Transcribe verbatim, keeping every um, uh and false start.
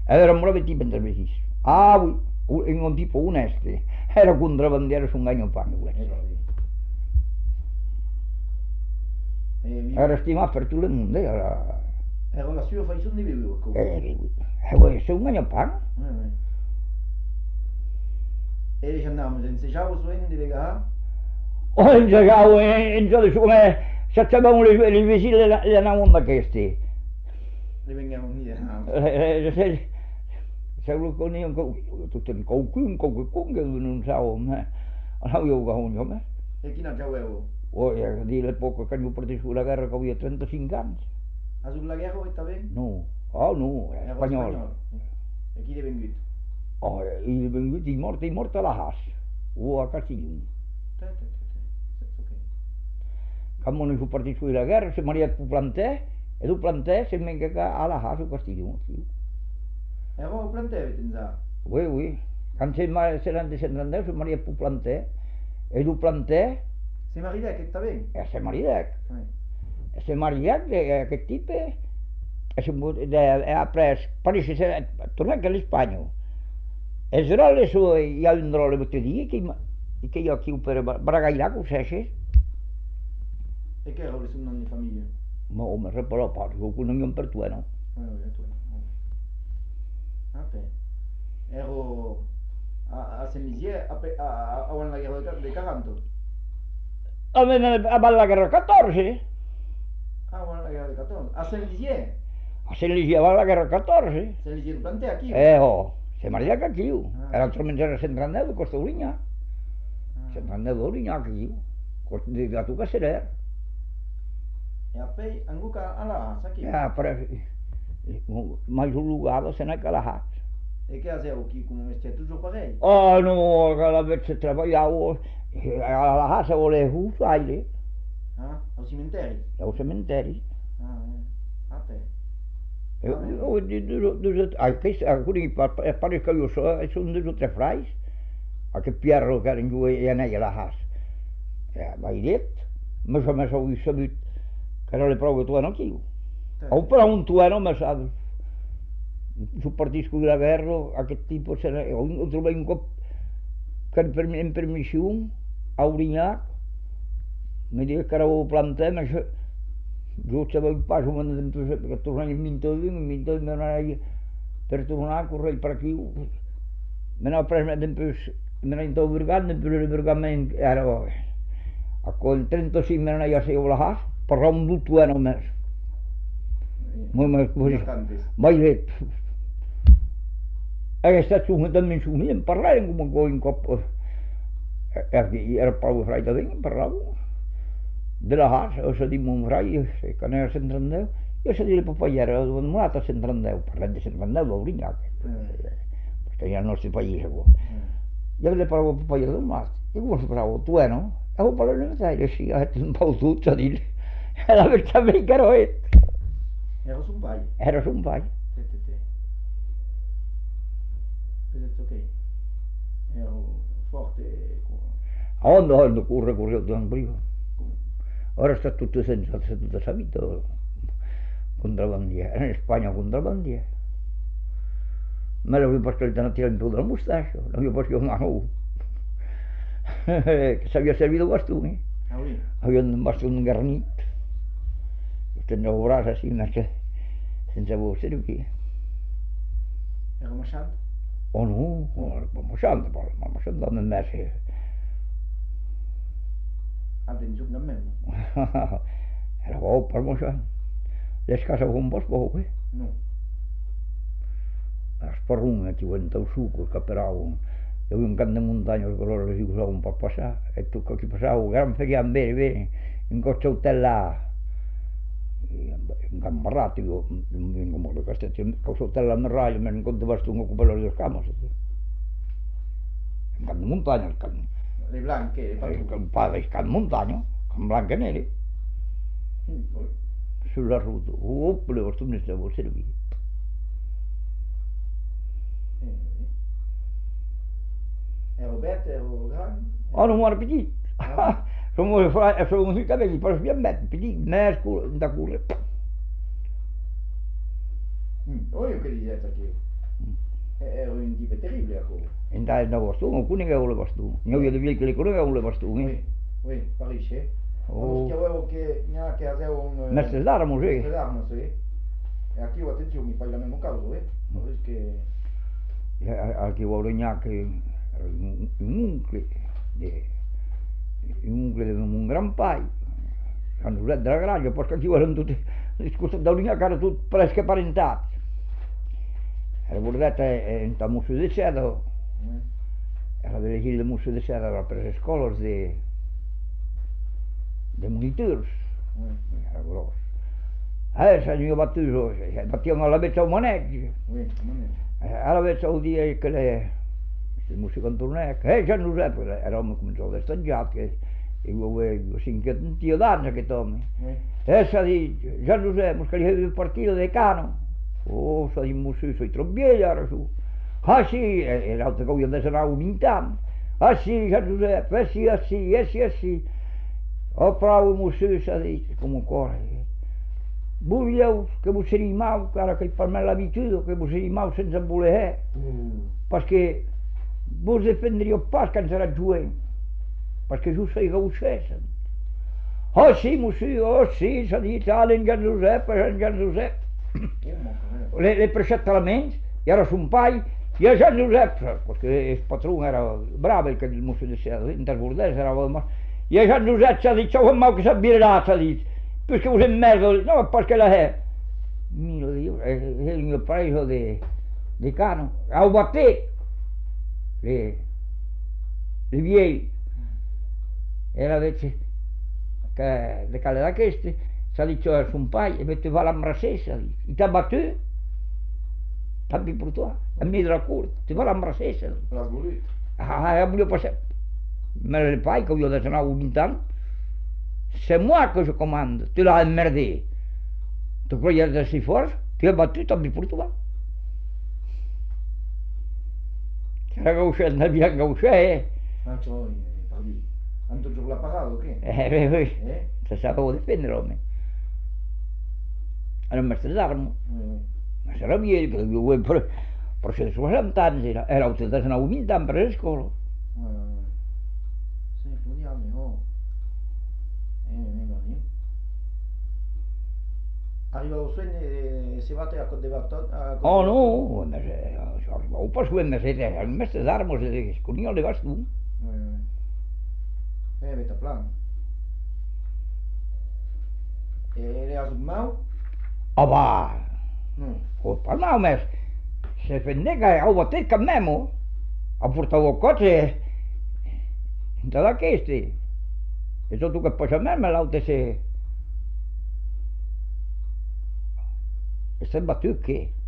Era un bravo tipo entre vegis. Ah, un, un tipo onesto. Era contrabandiero su un año pan. Era stimato per tutto il mondo. Era... Era la sua fazione di vivo. Eh, eh, su un año pan. E dicevamo, se ensejavo su indi lega. O ensejavo, insomma, come se avevamo le, le vicine le andavamo da questi. Le veniamo via. Se se lo conosco con tutto il cocuin, cocuin che non so, ma avevo con me. E chi non c'avevo? O a dire poco che io partito sulla guerra che avevo trentacinque anni. Ah, sulla guerra vuoi bene? No, oh no, è spagnolo. E chi è venuto? Oh, è venuto, è morto, è morto alla Haas, o a Castiglione. Quando noi siamo partiti sulla guerra, siamo arrivati a Plantè, e dopo Plantè siamo andati alla Haas o Castiglione. E voi Plantè avete pensato? Oui, oui. Quand siamo andati a Centrandeu, siamo arrivati a Plantè, e dopo Plantè... Siamo arrivati che sta bene? E siamo arrivati. E siamo arrivati, che tipo... E siamo... E après, Parigi, tornati all'Espagna. E c'erano le sue, io andrò le bottiglie, che io qui per Bragaila, come sai? E che erano le sue nonni di famiglia? Ma come se però parlo, con non per tu, no? Ah, te. Ero a Saint-Lizier a la guerra del quaranta. A la guerra quattordici? Ah, la guerra del quattordici. A Saint-Lizier? A Saint-Lizier va la guerra quattordici? Saint-Lizier di Plantè, aquí? Eh, oh, se maria che aquí. Era altrimenti era Centrandeu, questo Ligna. Centrandeu, Ligna, aquí. Da tu che sei. E poi anche alla Haas, aquí? Eh, però... Ma sul luogo se n'è che la Haas. E che facevo qui come mestiere? Tutto pareil? Oh no, che avesse lavorato alla Haas volevo usare. Ah, al cimitero? Al cimitero. Ah, eh. A te. Alcuni pare che io so, sono due o tre frasi, a che Piero che era in giù e ne alla Haas. E mai detto, ma se mi sono saputo che era le prove tu anch'io. O però un tuo mi sa, su partito della guerra, a che tipo se ne... Ho trovato un po' che in permissione, a Urignac, mi dice che avevo Plantè, ma se... Io c'avevo il passo, perché tornavo in Mintovino, in Mintovino non era per tornare a correre per qui. Me ne ho preso un po', me ne ho brigando, per il brigamento, era... A quel trentacinque me ne ho seguito la Haas, però un due anni messo. Ma io detto, è stato un po' di su, io parlavo come in coppa, era proprio fra i tavini, parlavo della Haas, o se di un frai, se che ne era Centrandeu, io se di le papaiere, ho dovuto a Centrandeu, parlando di Centrandeu, ho Rignac, perché è il nostro paese. Io le parlavo papaiere del mare, e come si parlavo, tu no? E ho parlato in Italia, sì, ho detto un po' tutto, e la verità è che ero io. Era su un paio? Era su un paio. Te, te, te. Ho detto che ero forte. A onde quando corre, correva durante prima. Ora sta tutto senza, sta tutta la vita contrabbandiere. In Spagna contrabbandiere. Me l'avevo perché l'alternativa in della mustaccia, l'avevo perché un anno. Che si aveva servito bastoni. Ah oui? Aveva un bastone garnito. Tenevo brasa sì, ma che senza avevo servito. Era masciante? Oh no, ma masciante, ma masciante non è messo. Ah, den giù da me? Era poco per masciante. Le scase un po' poco. No. La sparruna ci vuole un succo, che però avevo un canto di montagna che loro si usava un po' a passare, e tu che passavo, gran feriamo bene, bene, in Coccia Utella. Gambarrati io in modo che stai sotto la raio me incontravo un occupatore del campo in canne montagna le blanche il padre in canne montagna con blanche e nere sulla ruota o le fortune stavo servito ero Roberto ero grande oh non era piccolo sono sono i capelli per sbiambare piccolo mesco da correre. Oh, io che dicevo che un tipo terrible, ako. Entä en vastuun, on kuninkaan ole vastuun. Ne on jo vielä kuninkaan ole vastuun. Oui, oui, Paris, eh. Oh. Koska huevo que ña que hace un Mestre d'armes, sí. Mestre d'armes, sí. E aquí o atención, mi pai la mesmo caso, eh. No es que Aquí vuole neanche un uncle de un uncle de un gran pai. Sant Josep de la Granja, però que aquí eren tots, discursos d'Aurinha, que ara tot presque parentats. Era bordeta en ta Musso de Seda, era dirigit de Musso de Seda per les escoles de de monitors. Era gros. Eh, senyor Battuso, batíem a la vetza un maneig. Oui, maneig. Ara veig el dia que le... la música en tornec, eh, Jan Josep, era home com el destanjat, que io avevo cinquanta d'anni aquest home. E s'ha dit, Jan Josep, mos que li havia partito de cano. Oh, s'ha dit, mos soy trop vell ara, su. Ah, sí, e l'altre que havia de ser vint anys. Ah, sí, Jan Josep, eh sì, eh sì, eh sì, eh sì. Oh, prou, mos s'ha dit, com un corre. Voglieu que vos seria mau, ara que per me l'habitude, que vos seria mau sense voler, eh? Perquè vos defendríeu pas que ens era juent, perquè jo sei gauchès. Oh sí, monsieur, oh sí, s'ha dit, ah, en Jan Josep, en Jan Josep. L'he prestat elements, i ara son pai, i a Jan Josep, perquè el patró era bravo, que el mosso de Seda, en tas borders era bo, i a Jan Josep s'ha dit, xau, mau que s'admirarà, s'ha dit, pues que vos en merda, no, perquè la è. Mira, Dio, è il mio paese di, di Cano, a batté, le, le viei, era invece, che le cale da queste, s'ha detto a suo pai, e mette va l'ambrassè, s'ha detto, e t'ha battuto, t'ha ben per toi, a me della corte, ti va l'ambrassè, s'ha detto. L'ha voluto. Ah, e voglio passare, ma il pai, che io adesso non ho venti anni, c'est moi que je commande, tu l'as emmerdé. Tu croyais être si fort, tu as battu, tant pis pour toi. Era gauchet, non bien gauchet, eh. Ah, ciò, parli. Anto giorno l'ha pagato, o che? Eh, eh, Eh? se sapevo difendere, l'uomo. Era un mestre d'armes. Ma era viejo, però io vuoi per, per sessanta anni, era, era ottantanove venti anni per la scuola. Sì, fudiamo, oh. Eh, venga, lì. Arriva o sueño e si va a Côte d'Ivoire. Oh no, ma se, arrivavo pas su M S, era un mestre d'armes, e sconio le vas tu. Eh, vete a plan. E le has un mau? Ah, va! No. O palmau mes, se fendega au batet cap memo, a portar el cotxe, de d'aqueste. E tot el que posa meme l'altre se... E s'ha batut, què?